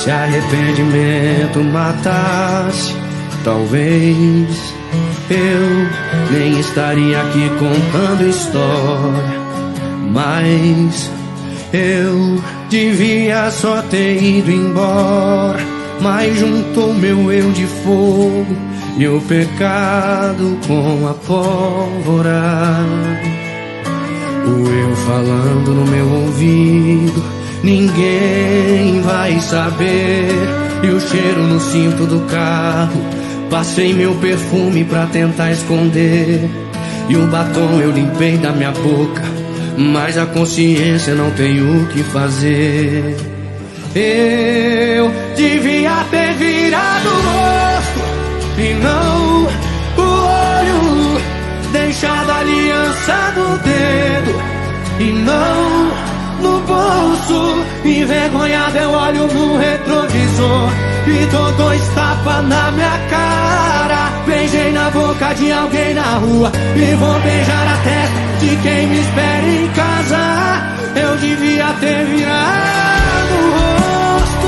Se arrependimento matasse, talvez eu nem estaria aqui contando história. Mas eu devia só ter ido embora. Mas juntou meu eu de fogo e o pecado com a pólvora. O eu falando no meu ouvido, ninguém vai saber. E o cheiro no cinto do carro, passei meu perfume pra tentar esconder. E o batom eu limpei da minha boca, mas a consciência não tem o que fazer. Eu devia ter virado o rosto e não o olho, deixado a aliança no dedo e não no bolso. Envergonhado eu olho no retrovisor e dou 2 tapas na minha cara. Beijei na boca de alguém na rua e vou beijar a testa de quem me espera em casa. Eu devia ter virado o rosto.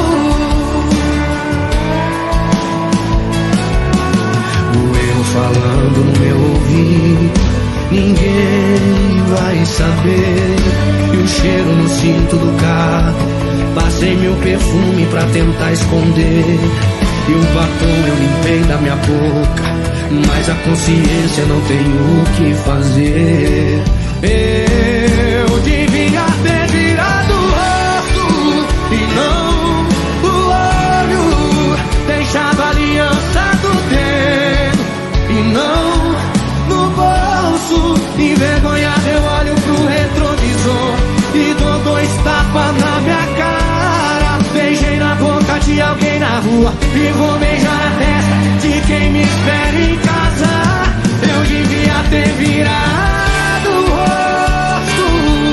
O eu falando no meu ouvido, ninguém vai saber. E o cheiro no cinto do carro, passei meu perfume pra tentar esconder. E o batom eu limpei da minha boca, mas a consciência não tem o que fazer. Eu devia ter virado o rosto e não o olho, deixado a aliança do dedo e não no bolso. Envergonhado eu olho pro retrovisor e dou 2 tapas na minha cara. Beijei na boca de alguém na rua e vou beijar a testa de quem me espera em casa. Eu devia ter virado o rosto.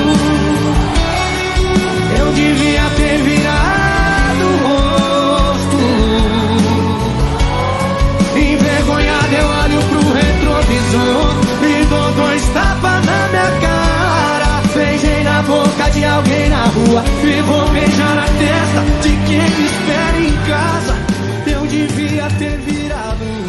Eu devia ter virado o rosto. Envergonhado eu olho pro retrovisor e dou 2 tapas na minha cara. Beijei na boca de alguém na rua e vou beijar a testa de quem me espera em casa. Eu devia ter virado